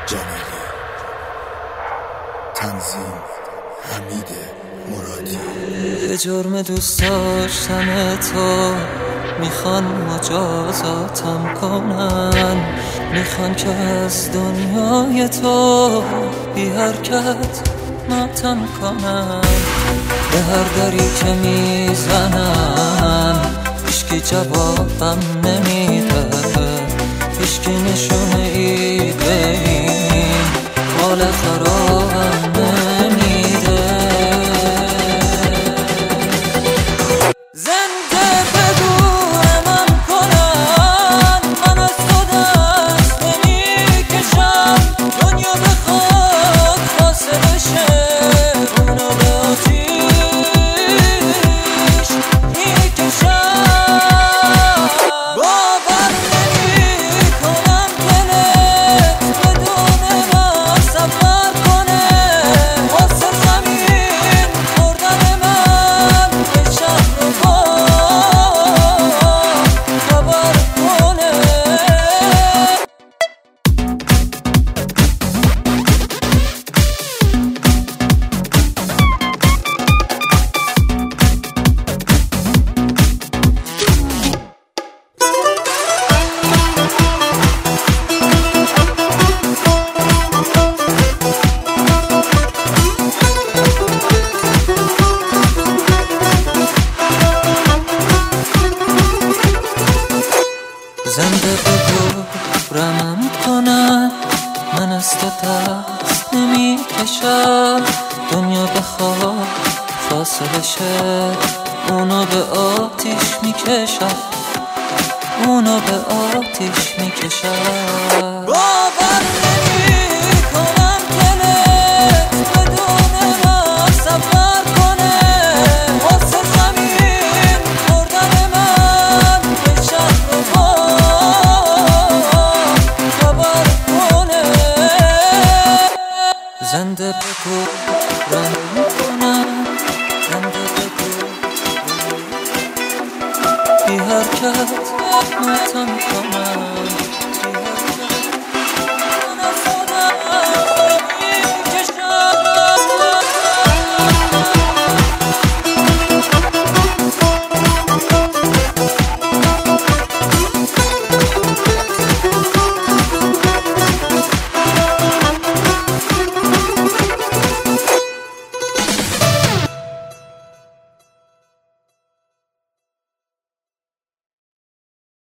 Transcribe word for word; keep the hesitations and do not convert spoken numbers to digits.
جلالی. تنظیم حمید مرادی. به جرم دوست داشتن تو میخوان مجازاتم کنن، میخوان که از دنیای تو بی حرکت ماتم کنن. به هر دری که میزنن هیچکی جوابم نمیده، هیچکی نشونه ای به این حال خرابم نمیده. زنده بگو من کنن، من از تو دست نمیکشم. دنیا بخواد فاصله شه، اونو به آتیش میکشم. باور نمی کنم دلت بدون من سفر کنه، واسه زمین خوردن من به شهر و باغ خبر کنه. زنده بگو رمم کنن، من از تو دست نمی کشم. دنیا بخواد فاصله شه، اونو به آتیش می کشم، اونو به آتیش می کشم. باور نمی کنم دلت بدون من سفر کنه، واسه زمین خوردن من به شهر و باغ خبر کنه. زنده بگو رنگ کنم، زنده بگو بی حرکت ماتم کنم.